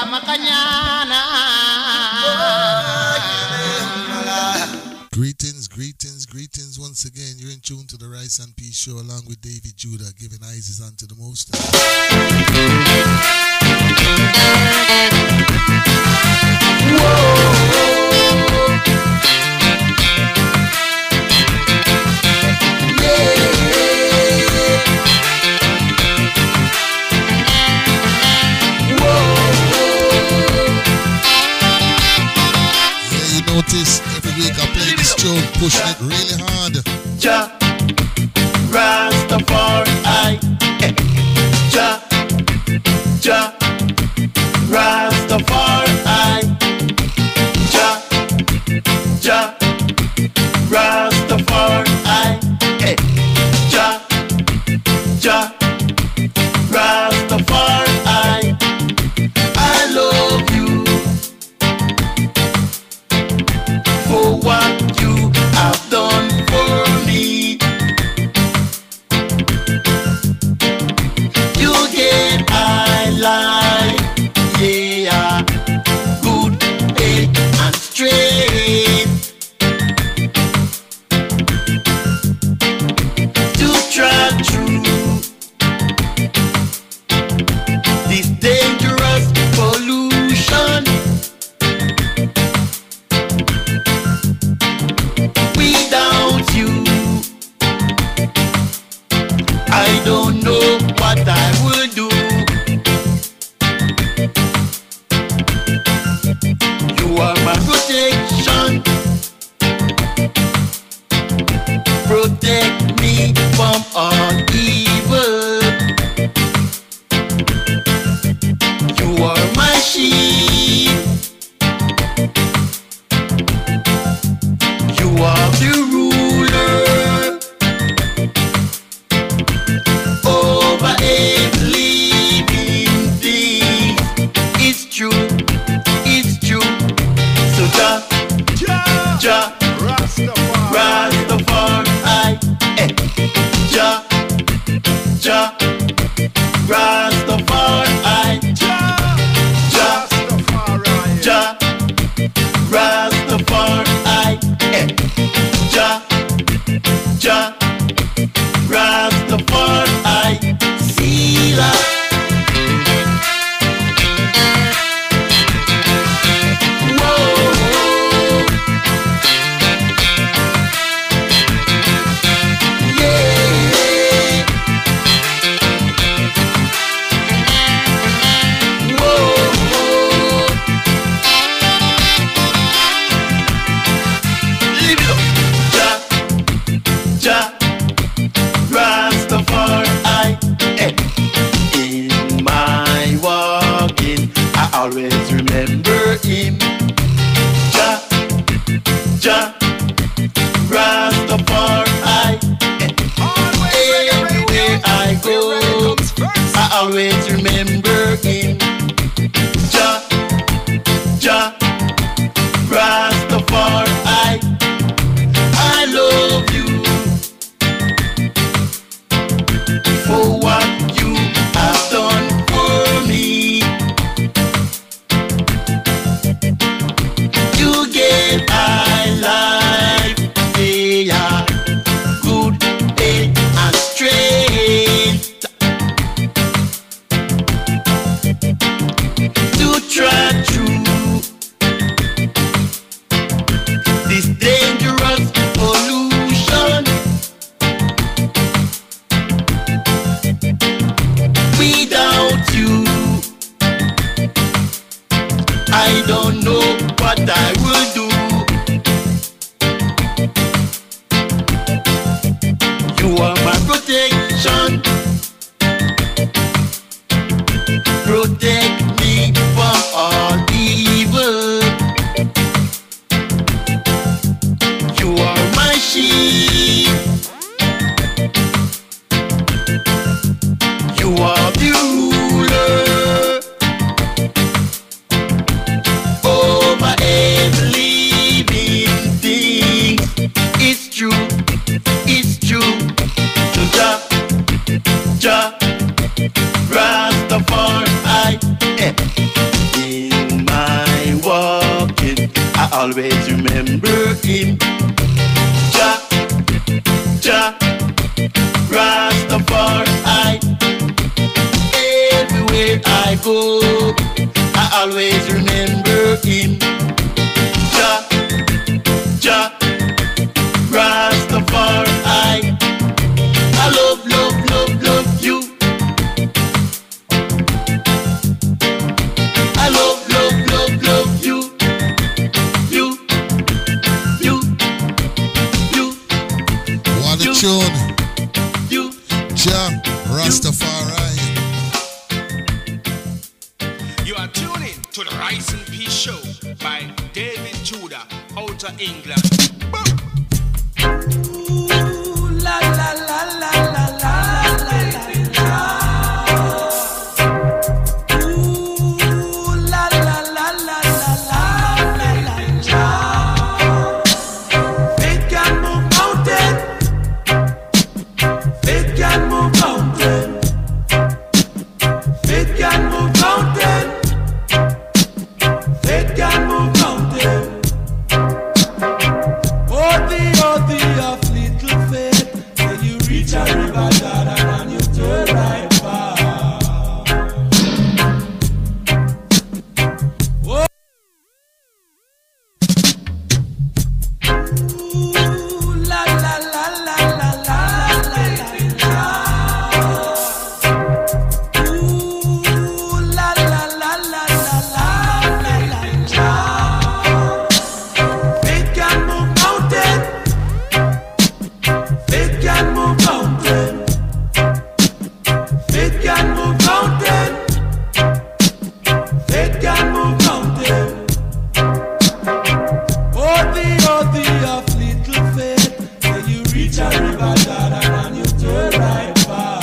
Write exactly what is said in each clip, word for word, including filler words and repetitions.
Greetings, greetings, greetings once again. You're in tune to the Rice and Peace Show along with David Judah, giving Isis unto the Most High. Notice every week I play this tune, pushing it really hard. Ja, Rastafari, Ja, Ja, Rastafari, Ja, Ja, Rastafari, Ja, Ja, Rastafari. I love you for what you have done for me. You get I life, yeah, good, big and straight. To try through this dangerous pollution. Without you, I don't know what I would do. You are my protection. Protect me from all evil. You are my shield. You are the ruler over every living thing. It's true, it's true. So Ja, Ja, Ja, Rastafari, eh. Ja, Ja, Rastafari, Ja, Ja, Rastafari, eh. Ja, Ja, Rastafari, Sila. Always remember him. Ja, Ja, Rastafari. Everywhere I go, I always remember him. Ja, Ja, Rastafari. I love you for what you have done for me. You gave my life, yeah, good, big and straight. To try through this dangerous pollution. Without you, I don't know what I will do. You are my protection. Protect me from all evil. You are my shield. You are the ruler over every living thing. It's true, it's true. So Ja, Ja, Rastafari, eh. tune. You. Jah Rastafari. You are tuning to the Rice and Peace Show by David Judah, out of England. Ooh, la la la la la la la la. Ooh, la la la la la la la la. Faith can move mountain. Faith can move mountain. Faith can move mountain. Faith can move mountain. Oh, the, oh, the of little faith. When you reach a river, Jordan, and you turn right back. Oh. Ooh, la la la la la la la la. Ooh, la la la la la la la la. Faith can move mountain. Faith can move mountain. Faith can move mountain. Faith can move mountain. Oh, the, oh, the of little faith. When you reach a river, Jordan, and you turn right back.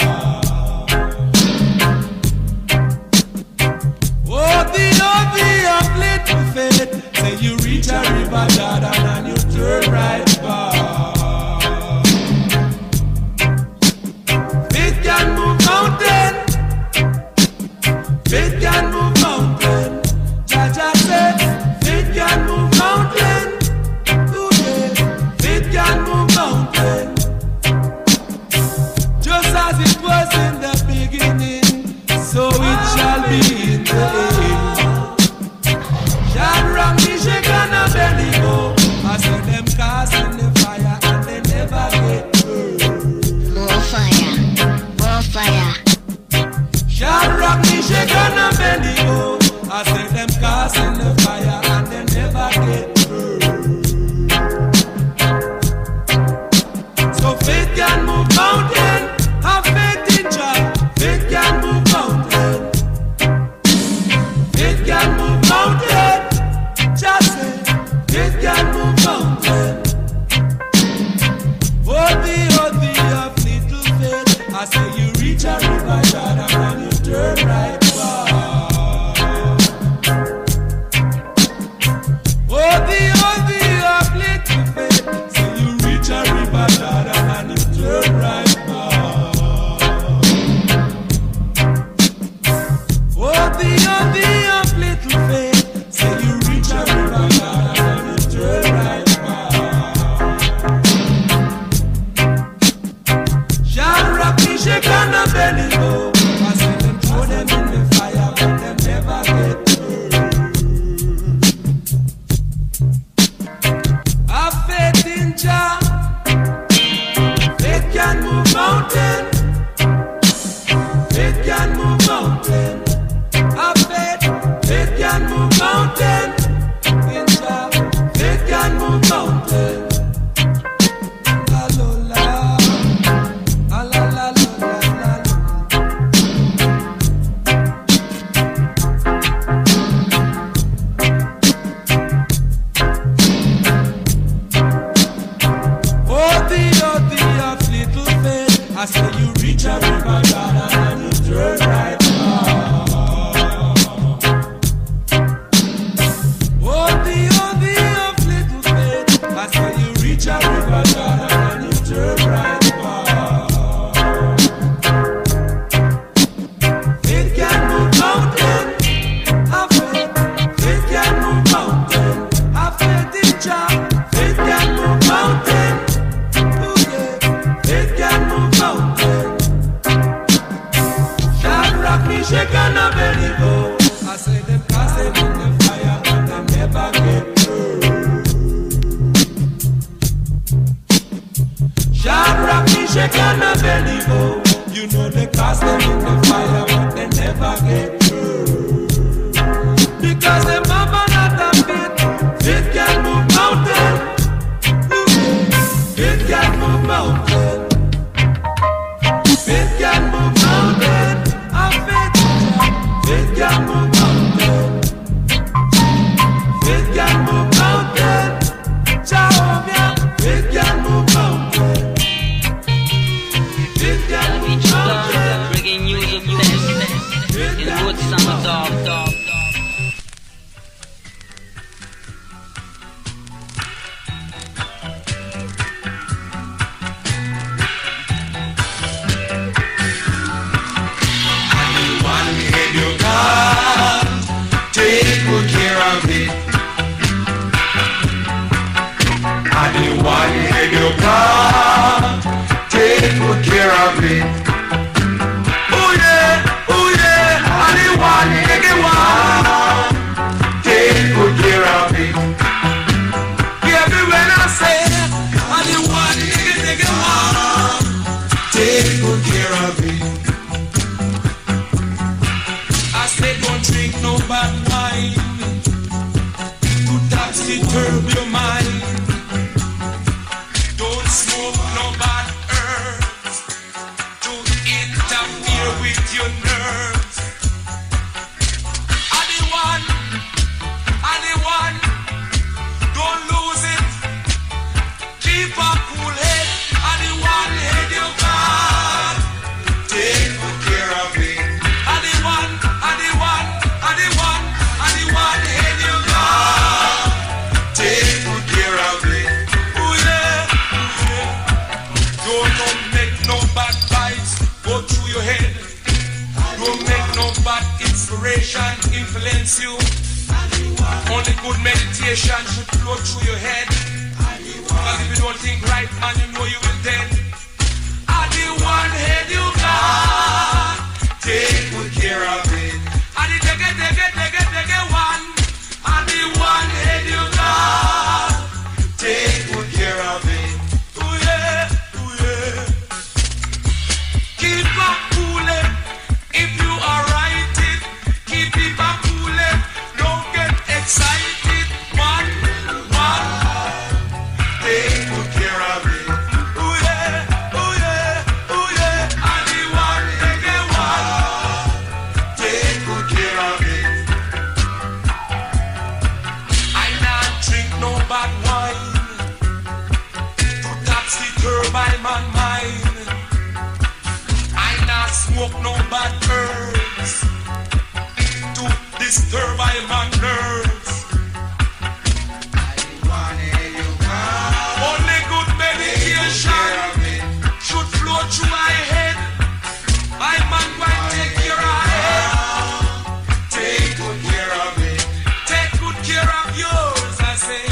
Oh, the, oh, the of little faith. Say you reach a river, Jordan, and you turn right back. Faith can move mountain. Faith can move mountain. Jaja said, faith can move mountain. Today, faith can move mountain. Just as it was in the beginning, so it shall be in the end. Shadrach, Meshach, and Abednego, I saw them cast in the fire and they never get burned. More fire, more fire. Shadrach, Meshach, and Abednego, I see them cast in the fire and they never get burned. So faith can move mountain. Have faith in Jah. Faith can move mountain. Faith can move mountain. Just say, faith can move mountain. Oh, the, oh, the of little faith. I say you reach a river, Jordan, and you turn right back. Oh, the, oh, the of little faith. Say you reach a river, Jordan, and you turn right back. Oh, the, oh, the of little faith. Say you reach a river, Jordan, and you turn right back. Shadrach, Meshach, and Abednego, I see them throw them in the fire, but them never get burned. Have faith in Jah. Faith can move mountain. Faith can move mountain. Have faith. Faith can move mountain. In Jah. Faith can move mountain. Alola. Alalala. Oh, the, oh, the of little faith. I say you reach a river, Jordan, and you turn right back. Oh, the, oh, the of little faith. I say you reach a river, Jordan, and you turn right back. Faith can move mountain. Have faith. Faith can move mountain. Have faith in Jah. Faith can move mountain. Oh, yeah. Faith can move mountain. Shadrach, Meshach, and Abednego, I say them cast them in the fire and they never get burned. Shadrach, Meshach, and Abednego, you know they cast them in the fire but they never get burned. Because them have another faith. Faith can move mountain. Ooh, faith can move mountain. smoke no bad herbs to interfere with your nerves. I the one, I the one, don't lose it. Keep a cool head, I the one head you got. Take good care of it. I the one, I the one, I the one, I the one head you got. Take good care of it. Oh yeah, oh yeah. Don't, don't make no bad vibes go through your head. Don't make no bad inspiration influence you. Only good meditation should flow through your head. Because if you don't think right, man, you know you will then. I the one head you got. Take good care of it. I the take it, take it, take it, take it one. I the one head you got. Take good care of it. Ooh yeah, ooh yeah. Keep up coolin'. If you are right it, keep it up coolin'. Don't get excited. One, one. Take good care of it. Ooh yeah, ooh yeah, ooh yeah. I the one, take it one. Take good care of it. I not drink no bad wine to tax the turbine man mind. I not smoke no bad herbs to disturb my man nerves. Only good meditation should flow through my head. My man will take care of it. Take good care of it. Take good care of yours, I say.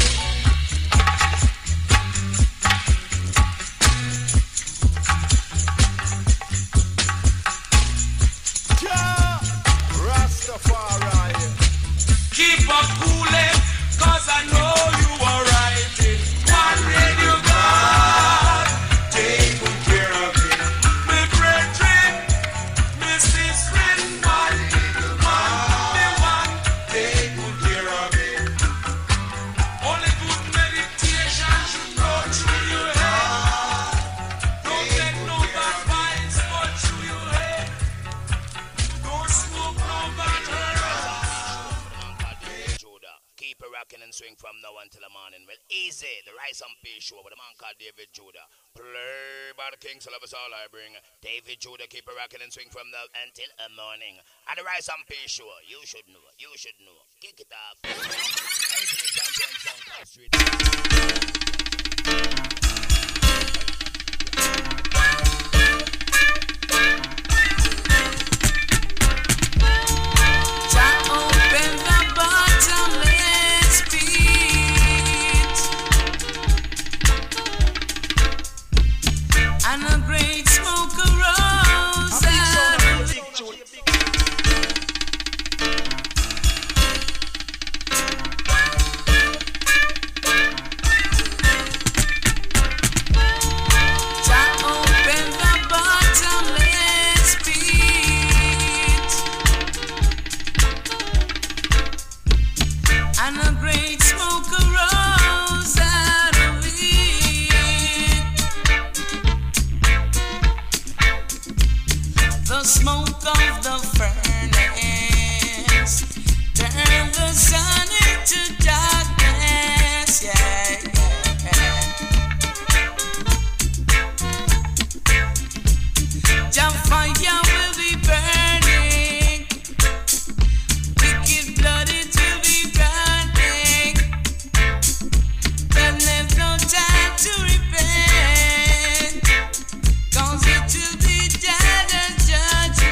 Keep up coolin', cause I know you are right. One radio God, take good care of it. Me brethren, me sister, one, one, me one, take good care of it. Only good meditation should go through your head. Don't get no bad vibes go through your head. Don't smoke no bad herbs. Judah. Keep it rocking and swing from now until the morning. Well, easy. The Rice and Peace Show with a man called David Judah. Play by the Kings, love us all I bring. David Judah, keep it rocking and swing from now until the morning. And the Rice and Peace Show, you should know, you should know. Kick it off. And a great smoke arose out of Jah open the bottomless pit, and a great smoke arose out of it. The smoke of the furnace turned the sun into darkness, yeah, yeah. Jah fire will be burning, wicked blood it will be burning. There's left no time to repent, 'cause it will be dead and judgment.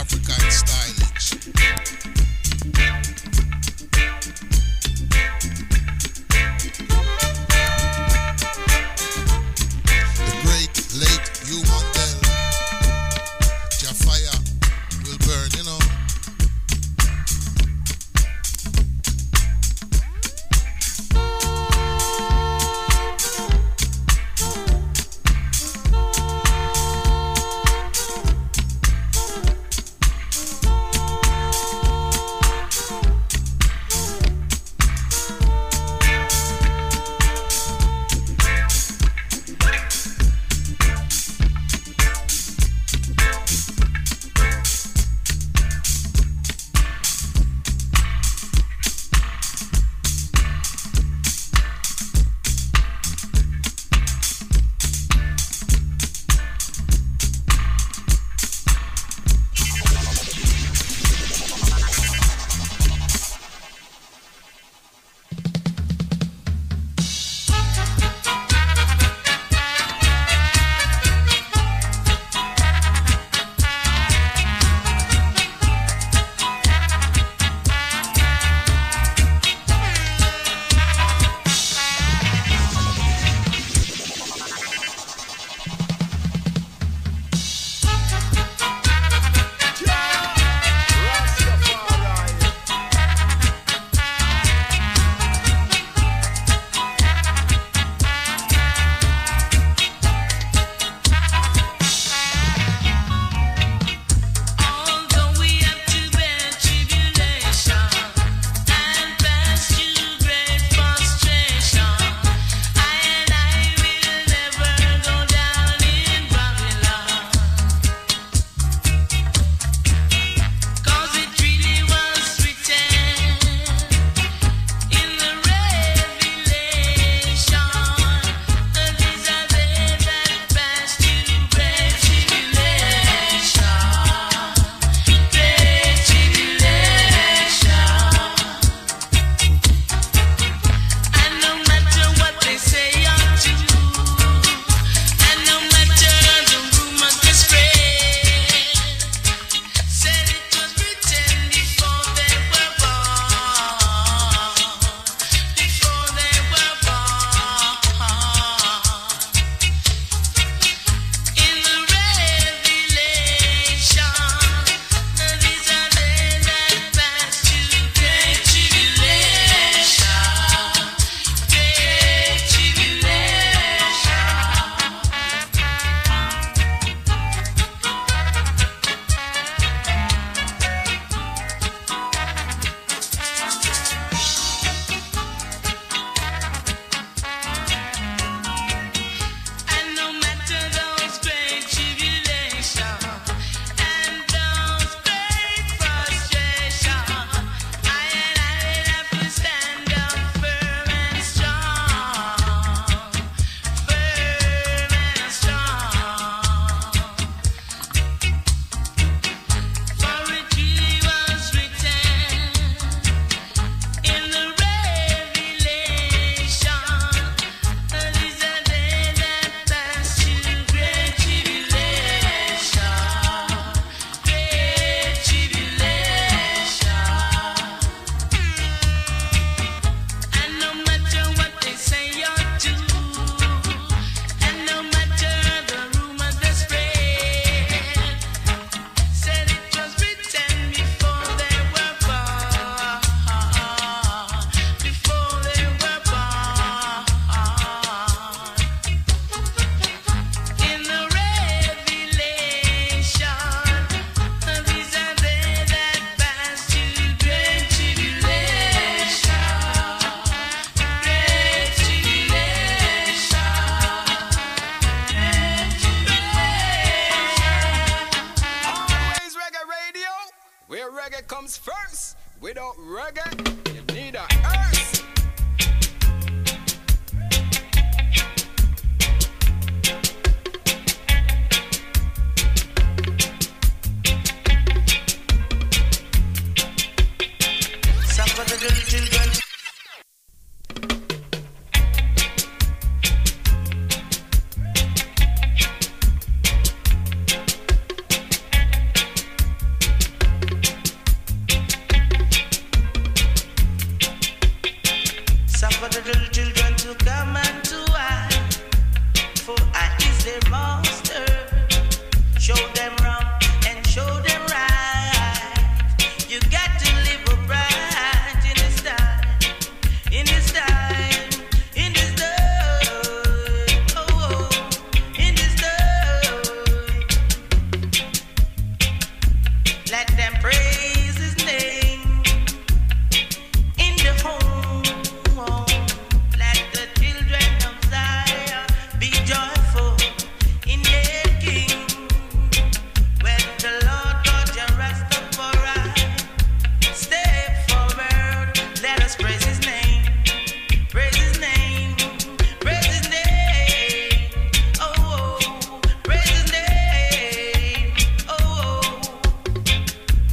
African stylage. The great late Hugh Mandel, Jafire will burn, you know. comes first. Without reggae, you need a earth. Suffer the little children. Let them praise his name in the home. Let the children of Zion be joyful in their King. When the Lord God your Rastafari step forward, let us praise his name. Praise his name. Praise his name. Oh, oh. Praise his name. Oh, oh.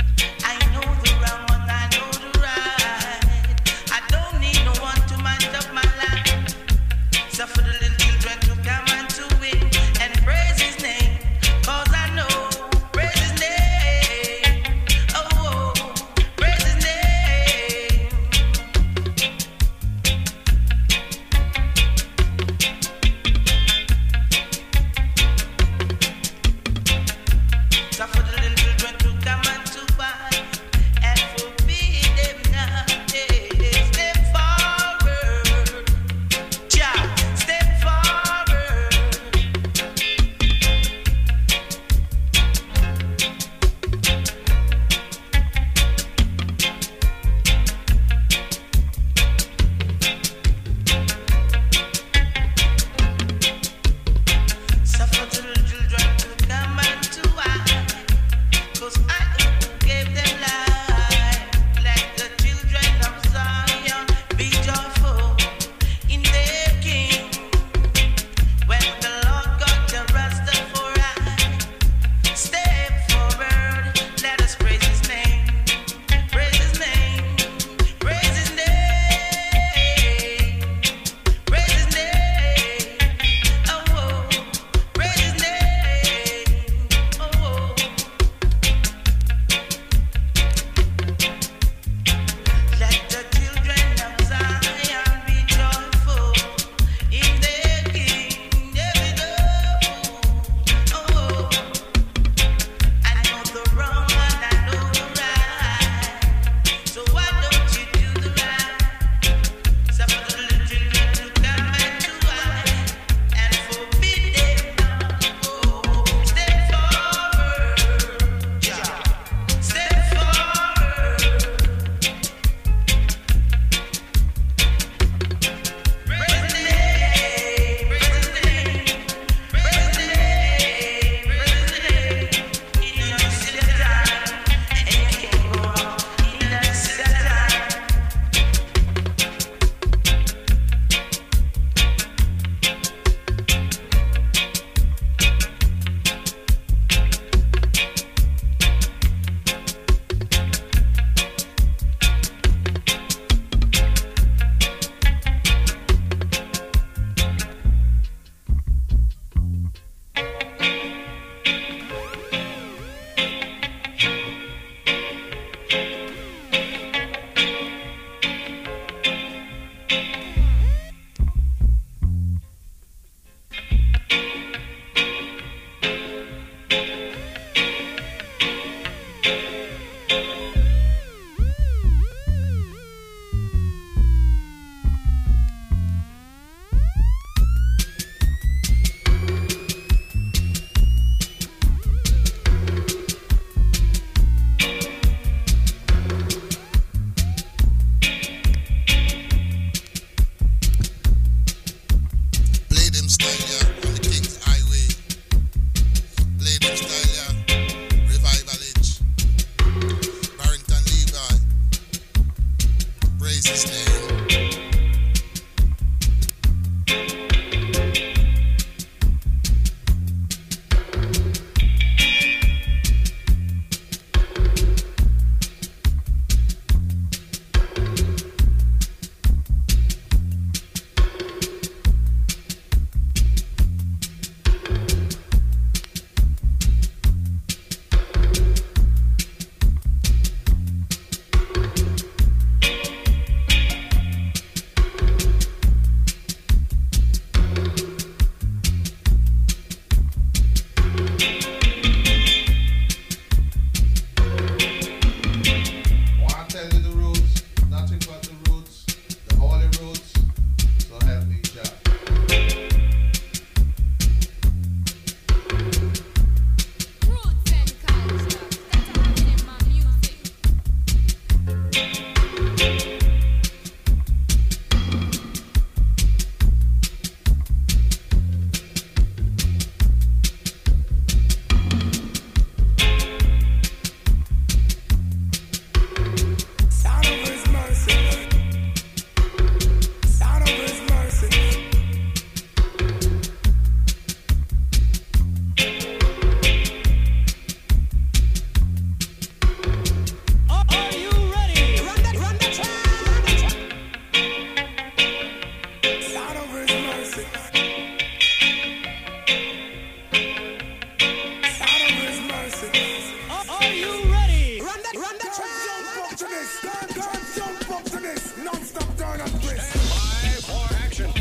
this. Turn, turn, jump up to this. Non-stop turn and twist. Stand by for action.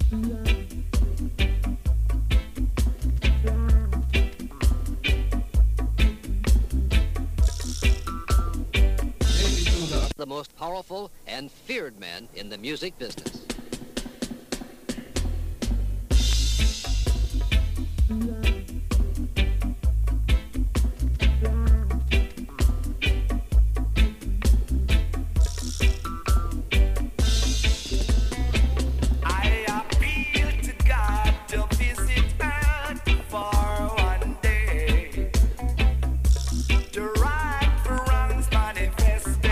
The most powerful and feared man in the music business. I appeal to God to visit Earth for one day, to right for wrongs manifesting.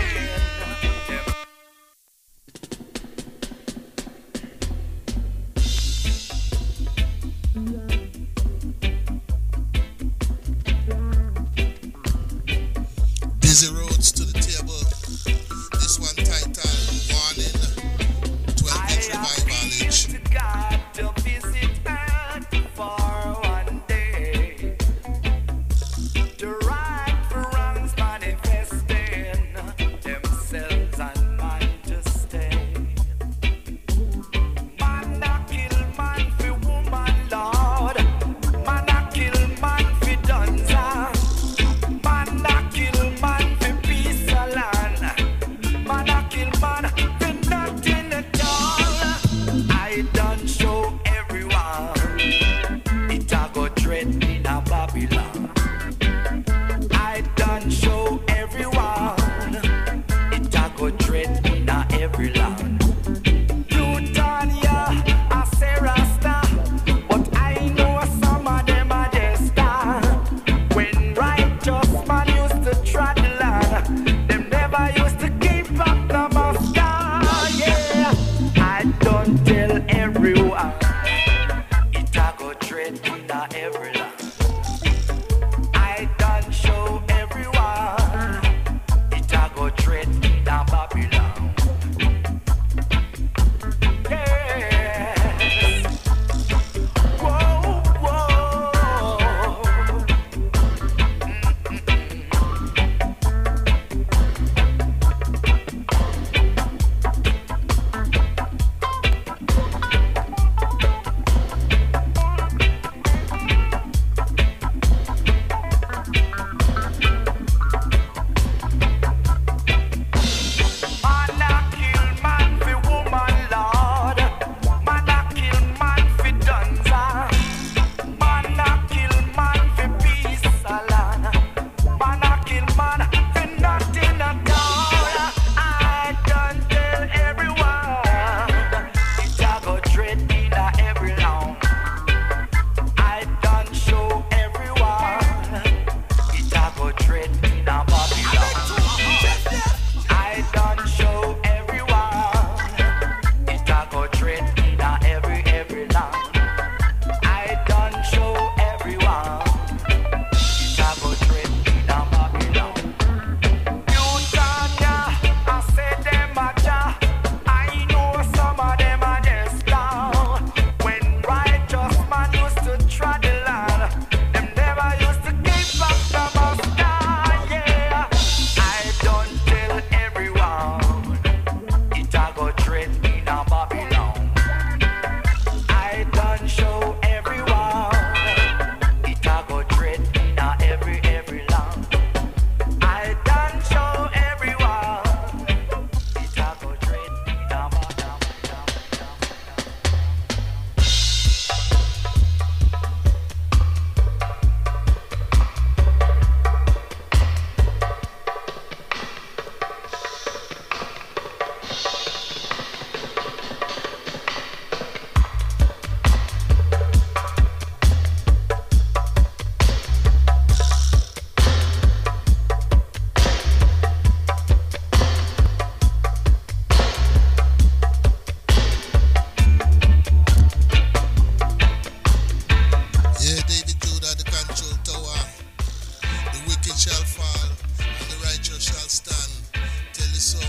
Busy roads to the table. This one titled Warning, twelve inch revival age. To God to visit Earth for one day, to right for wrongs manifesting themselves and man to stay. Man a kill man for woman, Lord. Man a kill man for dunza. Man a kill man for peace of land. Man a kill man for nothing at all. I done show everyone it a go dread in a Babylon. I done show everyone it a go dread in a every land. Plutania, I say Rasta, but I know some of them are just star. When righteous man used to trot the land, them never used to keep up the muster. Yeah, I don't tell everyone it a go dread in a every land. I done show everyone it a go dread in a Babylon. Yes. Whoa, whoa. Man a kill man for woman, Lord. Man a kill man for dunza. Man a kill man for peace of land. Man a kill man for nothing at all. I done tell everyone it a go dread in a every land. I done show everyone it a go dread in a Babylon. I done show everyone it a go dread in a every every land. I done show everyone it a go dread in a Babylon. Plutania, I say them a ja. I know some of them are just down. When righteous man used to trot the land, them never used to keep up the muster. Yeah, I don't tell everyone it a go dread in a Babylon. I done show everyone it a go dread in a every every land. I done show everyone it a go dread in a Babylon. Yeah, David Judah, the control tower. The wicked shall fall, and the righteous shall stand. Tell you so.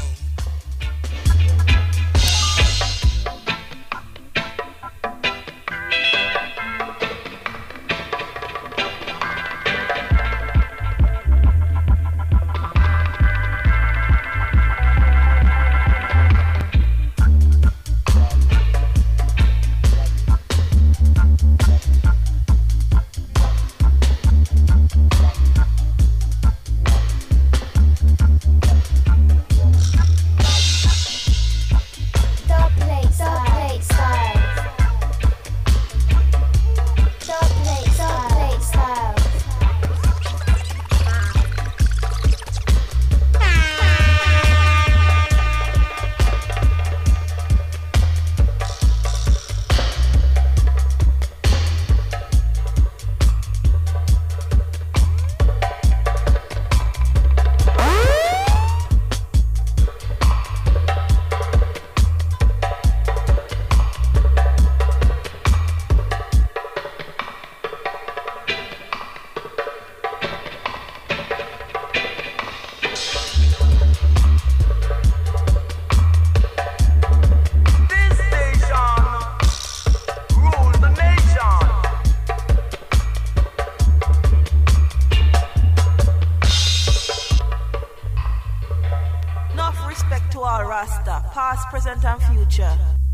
all Rasta, past, present, and future.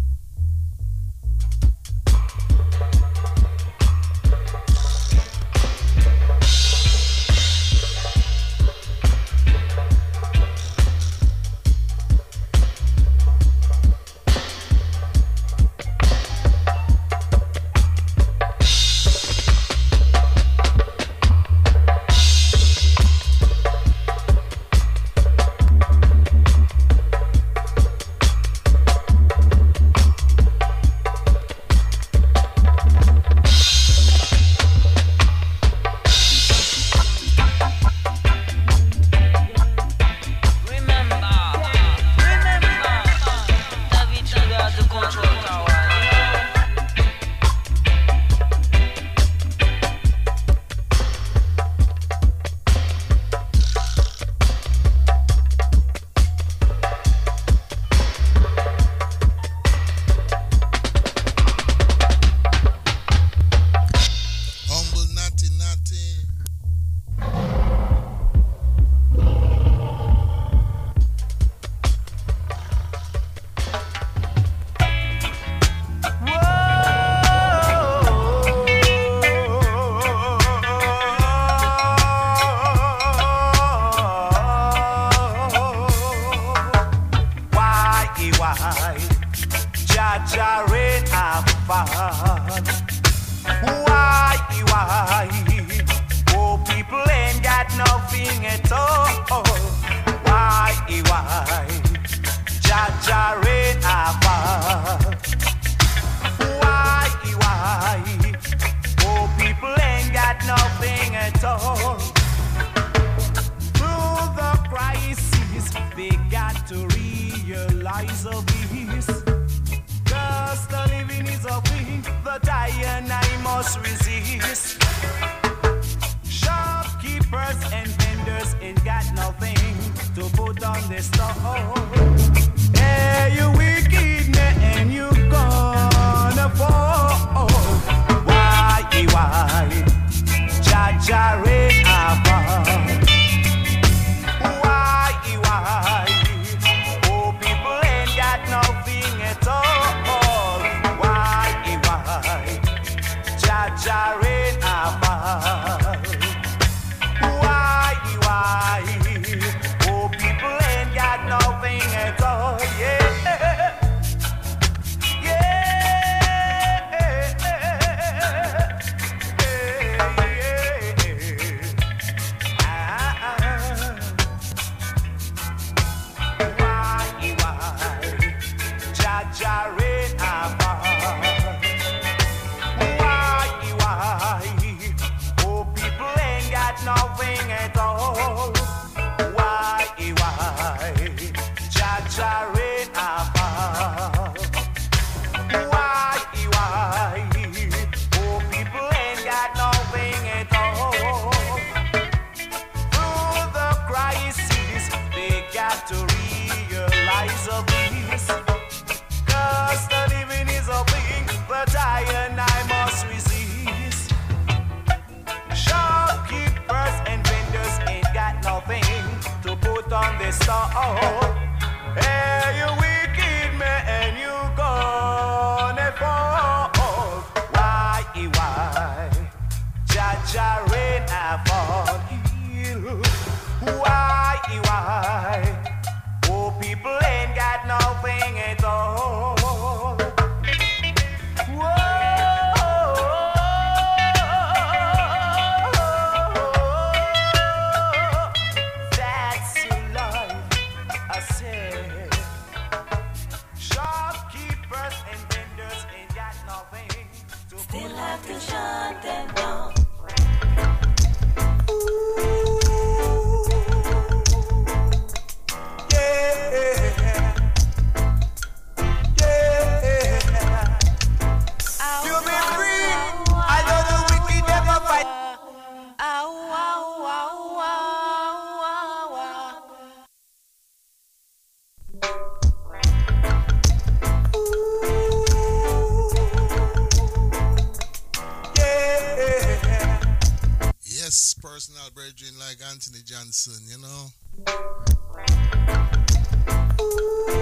Personal brethren like Anthony Johnson, you know.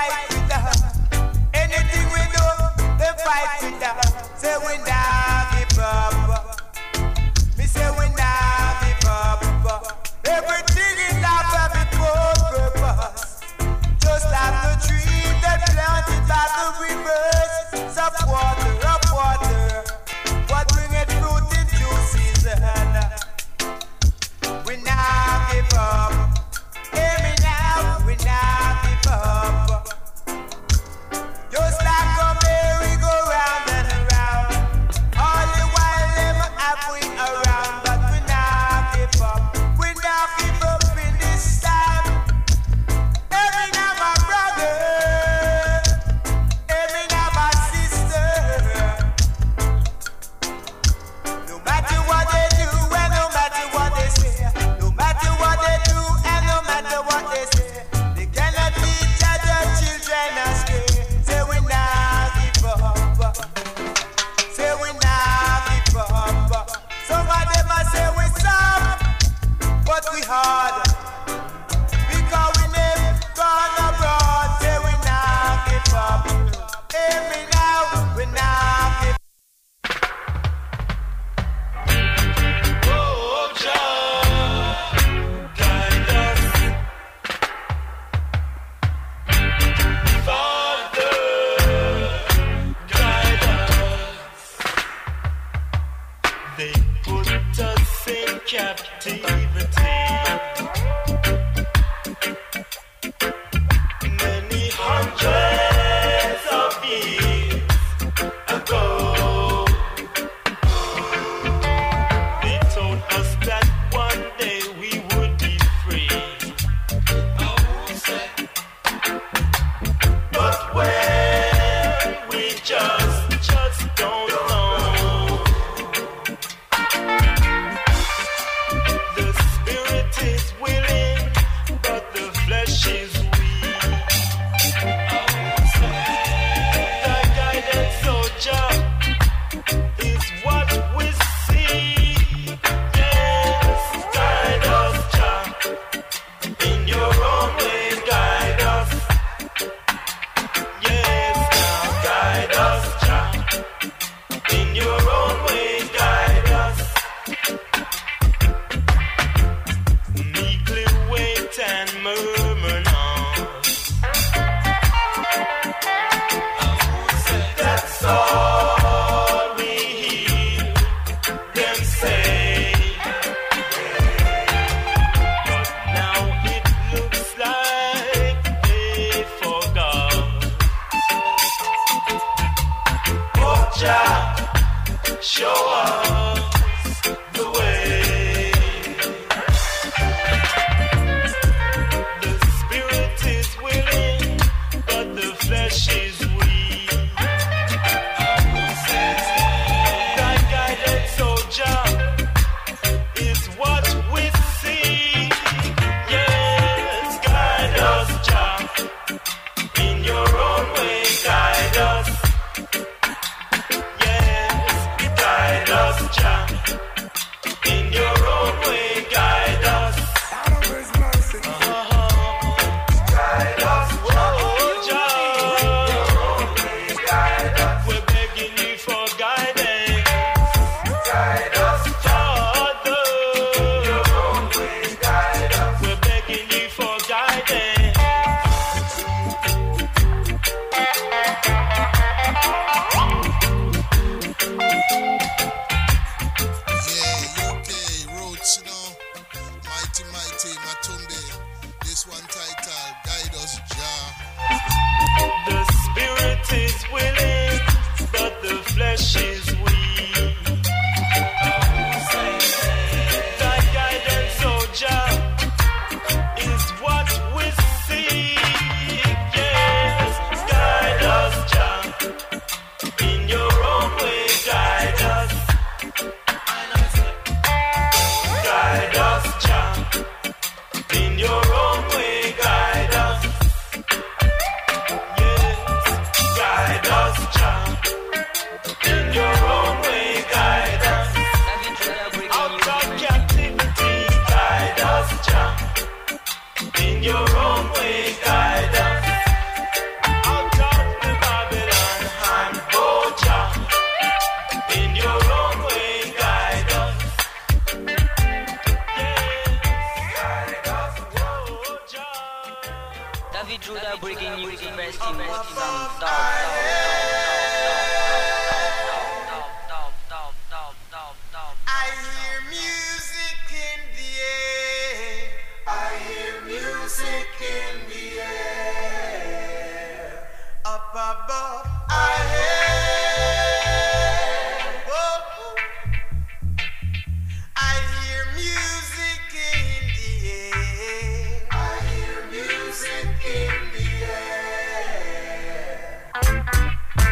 fight with us. Anything we do, they fight with us. Say we not give up. Me say we not give up. Everything in life have its own purpose. Just like the tree that planted by the rivers, up water, up water, what bring it fruit in due season. We not give up. Hear me now, we not give up. Just like a merry go round and around. All the while them have we around, but we not give up. We not give up in this time. Hear me now, my brother. Hear me now, my sister. No matter what they do and no matter what they say, no matter what they do and no matter what they say, they cannot teach other children astray. Say we not give up. Say we not give up. Some of them a say we soft, but we hard. Because we never gone abroad. Say we not give up. Hear me now, we not give up. Oh, Jah, guide us. Father, guide us. They put us in captivity. Many hundreds of years ago. They told us that one day we would be free. But when we just, just don't know. The spirit is willing, but the flesh is weak. Thy guidance, O Jah, is what we see. Yes, guide us, Jah. In your own way, guide us. Yes, now guide us, Jah. In your own way, guide us. Meekly wait and murmur not. That's all we hear them say. But now it looks like they forgot. Oh, Jah, show us the way. The spirit is willing, but the flesh is weak. Thy guidance, O Jah, is what we see. Yes, guide us, Jah. In your own way, guide us. Yes, guide us, Jah. In your own way, guide us. Out of his mercy. Guide us, oh, Jah. Guide us. We're begging you for guidance. Guide us, Father. Your own way, guide us. We're begging you for guidance. Yeah, U K roots, you know. Mighty, mighty, Matumbe. This one title, Guide Us, Jah. The spirit is willing, but the flesh is weak. Thy guidance, O Jah, is what we seek. Yes, guide us, Jah. In your own way, guide us. Guide us, Jah. In your own way, guide us. Yes, guide us. I hear music in the air. I hear music in the air. Up above, I hear. Oh, I hear music in the air. I hear music in the air.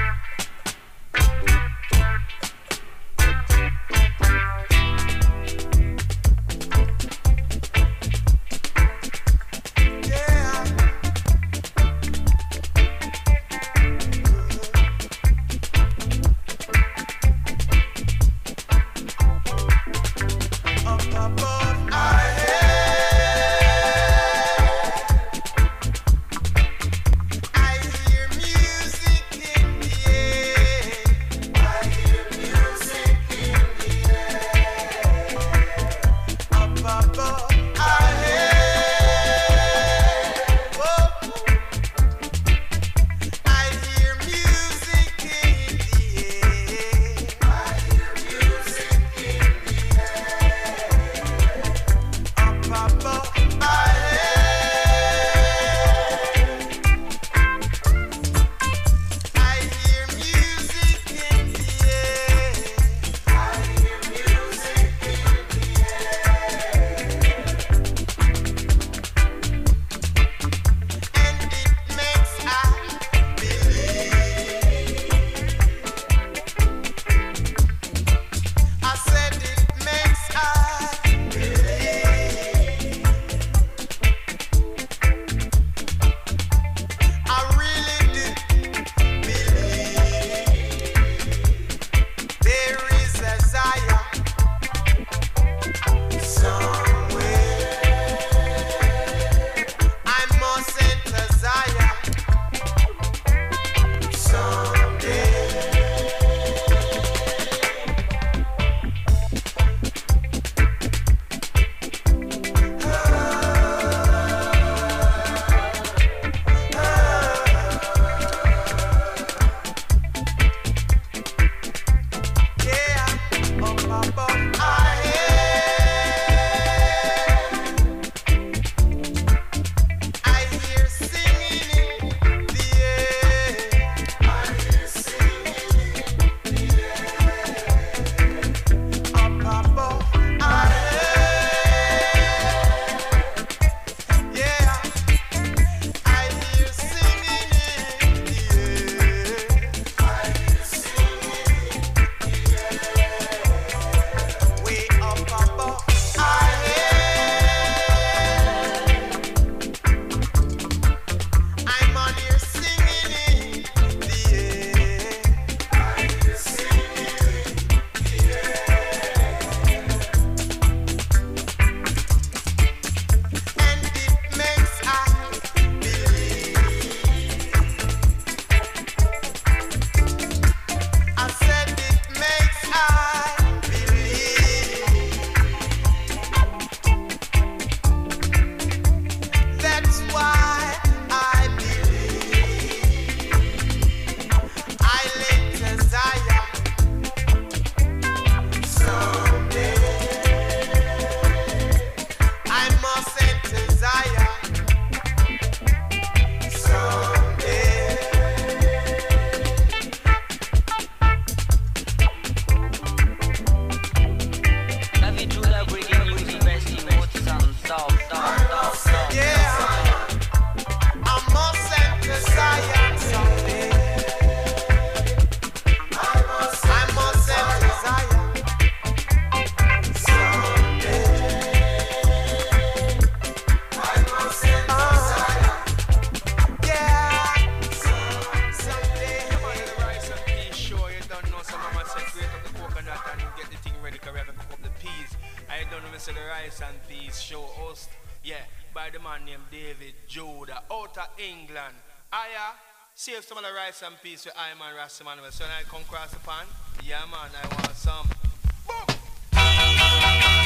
England. Aya, save some of the rice and peas with I man Rastaman. So when I come across the pan, yeah man, I want some. Boom!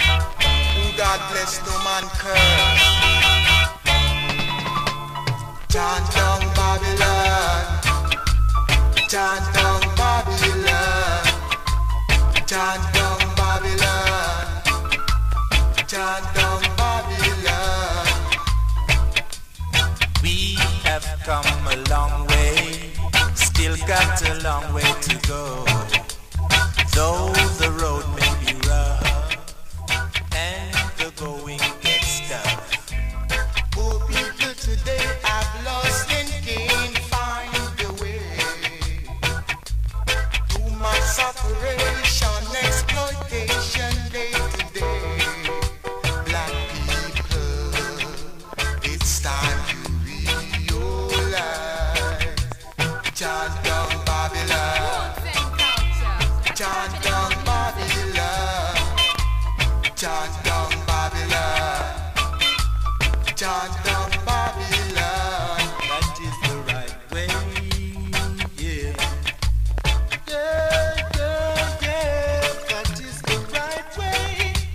Who God bless, no man curse. Chant down Babylon. Chant down Babylon. Chant down Babylon. Chant down Babylon. We have come a long way, still got a long way to go. Though the road may be rough and the going gets tough. Poor people today have lost and can't find the way. Too much separation, exploitation day to day. Black people, it's time to realize. Chant down Babylon. Chant down Babylon. Chant down Babylon. Chant down Babylon. That is the right way, yeah. Yeah, yeah, yeah. That is the right way.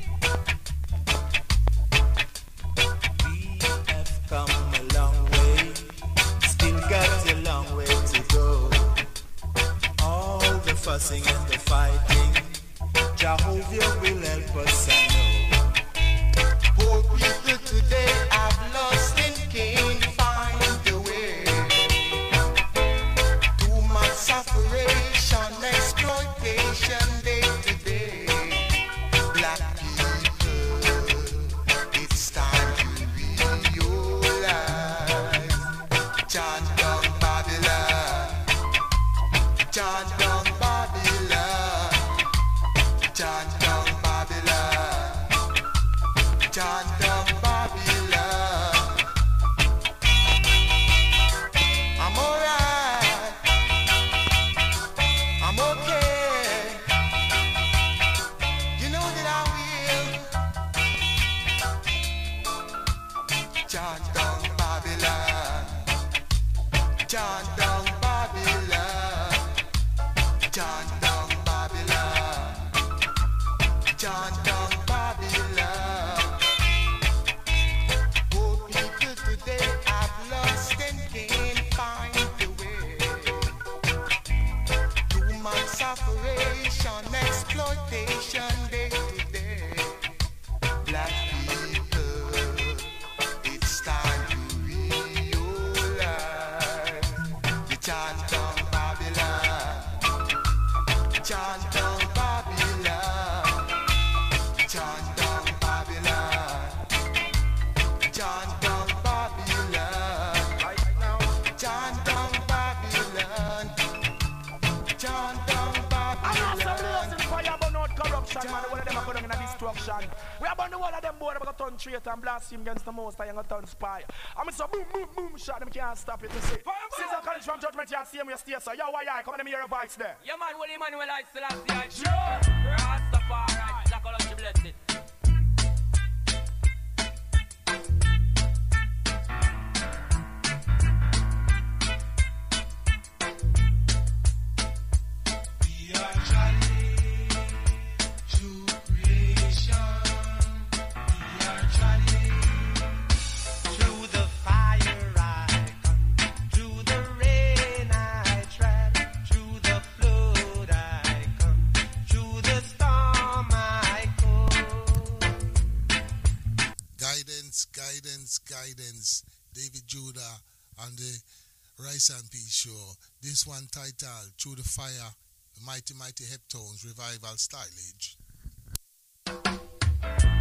We have come a long way, still got a long way to go. All the fussing and the fighting, Jehovah will help us, I know. Poor people today have lost and can't find the way. Too much separation, exploitation day to day. Black people, it's time to realize. Chant down Babylon. Chant down Babylon. Chant down Babylon. Chant down Babylon. I'm alright. I'm okay. You know that I will. Chant down Babylon. Chant down Babylon. Chant down Babylon. Chant down Babylon. Poor people today have lost and can't find the way. Too much separation, exploitation day to day. Black people, it's time to realize. You chant down Babylon. Chant down Babylon. Chant down Babylon. Chant down Babylon. Right now. Chant down Babylon. Chant down Babylon. I'm not blazing fire, but not corruption, man. One of them are going in a destruction. We are on the one of them board, I'm going to turn traitor and blaspheme against the most, I'm going to turn spy. I'm going to say boom, boom, boom, shot, them can't stop it to say. Caesar College from Judgment Yard, see him, you stay, so yo, why I come and hear a voice there. Yeah, man, what Emmanuel I still have the eye. Sure. Rastafari, Black Column, blessed. We are traveling through creation. We are traveling through the fire I come, through the rain I tread, through the flood I come, through the storm I go. Guidance, guidance, guidance. David Judah on the Rice and Peace Show. This one titled Through the Fire, the Mighty Mighty Heptones Revival Stylage.